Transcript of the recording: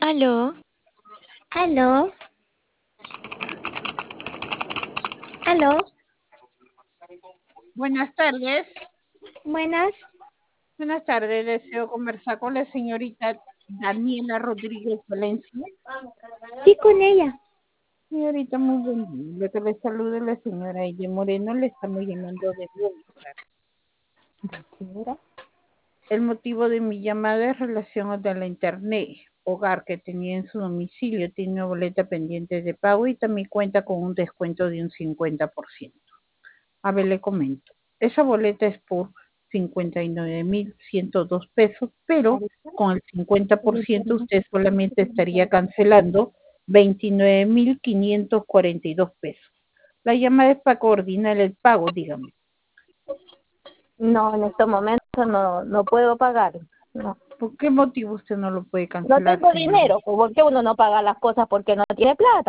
Aló, Aló, aló, Buenas tardes. buenas. Buenas tardes. Deseo conversar con la señorita Daniela Rodríguez Valencia. Sí, con ella. Señorita, muy buen día. Que le salude la señora Ella Moreno. Le estamos llamando de Movistar. Señora. El motivo de mi llamada es relación a la internet hogar que tenía en su domicilio. Tiene una boleta pendiente de pago y también cuenta con un descuento de un 50%. A ver, le comento. Esa boleta es por 59.102 pesos, pero con el 50% usted solamente estaría cancelando 29.542 pesos. La llamada es para coordinar el pago, dígame. No, en estos momentos no puedo pagar. No, ¿Por qué motivo usted no lo puede no cancelar, tengo señora? dinero. ¿Por qué uno no paga las cosas porque no tiene plata?